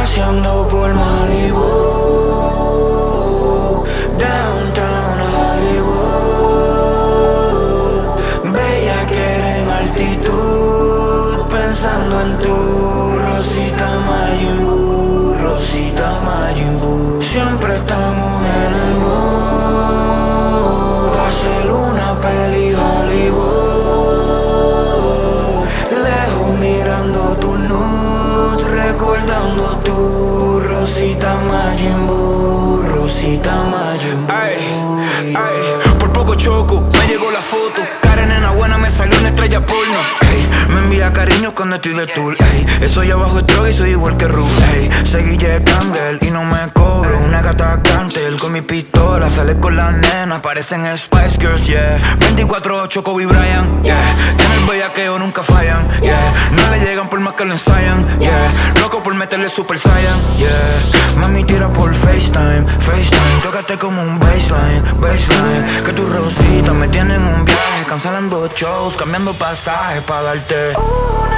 paseando por Malibu, downtown Hollywood. Bella quiere en altitud, pensando en tu Rosita Majin Buu, Rosita Majin Buu. Siempre estamos en el mood pa' hacer una peli Hollywood. Lejos mirando tu nude, recordando tu Rosita Majin Buu, Rosita Majin Buu. Ay, ay, por poco choco, me llegó la foto. Cara nena buena, me salió una estrella porno. Ey, me envía cariños cuando estoy de tour. Ey, estoy abajo de droga y soy igual que Ru. Ey, seguí Kangel y no me cobro. Una gata cantel con mi pistola, sale con las nenas, parecen Spice Girls, yeah. 24/8 Kobe Bryant, yeah. En el bellaqueo nunca fallan, yeah. No le llegan por más que lo ensayan, yeah. Loco por meterle Super Saiyan, yeah. Mami tira por FaceTime, FaceTime. Tócate como un baseline, baseline. Que tu Rosita me tiene en un viaje, cancelando shows, cambiando pasajes pa' darte